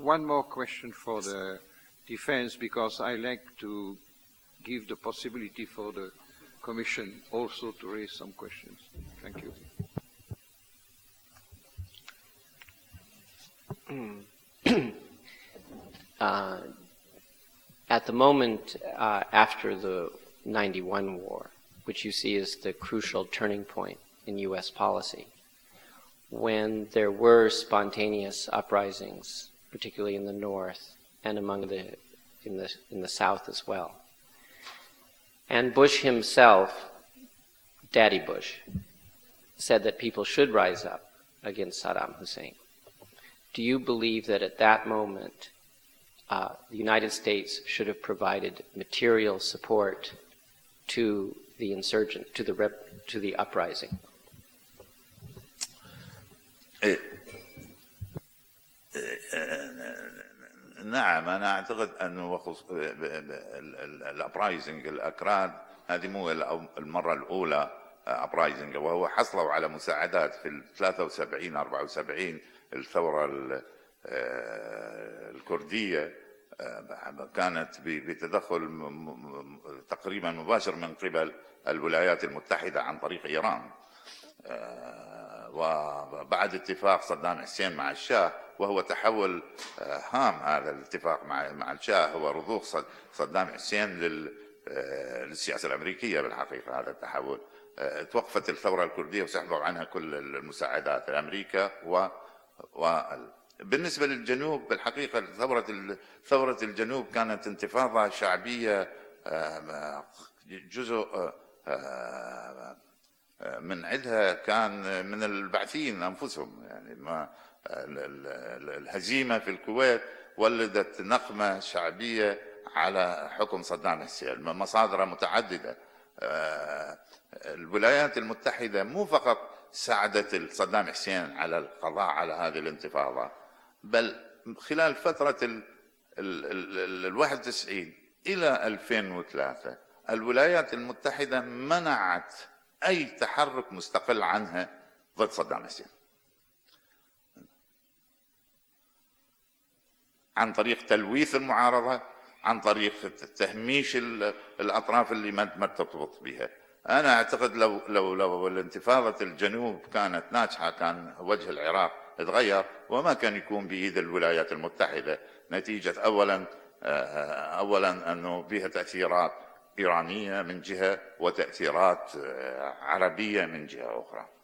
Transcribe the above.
one more question for the defense, because I like to give the possibility for the Commission also to raise some questions. Thank you. At the moment after the 91 war, which you see as the crucial turning point in U.S. policy, when there were spontaneous uprisings, particularly in the North and in the South as well. And Bush himself, Daddy Bush, said that people should rise up against Saddam Hussein. Do you believe that at that moment the United States should have provided material support to the insurgent, to the uprising? نعم، أنا أعتقد أنه الأبرايزنج الأكراد هذه مو المرة الأولى أبرايزنج، وهو حصلوا على مساعدات في 73 74 الثورة الكردية كانت بتدخل تقريبا مباشر من قبل الولايات المتحدة عن طريق إيران، وبعد اتفاق صدام حسين مع الشاه، وهو تحول هام هذا الاتفاق مع الشاه، هو رضوخ صدام حسين للسياسة الأمريكية بالحقيقة. هذا التحول توقفت الثورة الكردية وسحبوا عنها كل المساعدات الأمريكا. بالنسبة للجنوب بالحقيقة ثورة الجنوب كانت انتفاضة شعبية، جزء من عدها كان من البعثيين أنفسهم. يعني الهزيمة في الكويت ولدت نقمة شعبية على حكم صدام حسين، مصادر متعددة. الولايات المتحدة مو فقط ساعدت صدام حسين على القضاء على هذه الانتفاضة، بل خلال فترة 91 إلى 2003 الولايات المتحدة منعت أي تحرك مستقل عنها ضد صدام حسين عن طريق تلويث المعارضة، عن طريق تهميش الأطراف اللي ما ترتبط بها. أنا أعتقد لو الانتفاضة الجنوب كانت ناجحة كان وجه العراق تغير، وما كان يكون بإيد الولايات المتحدة، نتيجة أولا أنه بها تأثيرات إيرانية من جهة وتأثيرات عربية من جهة أخرى.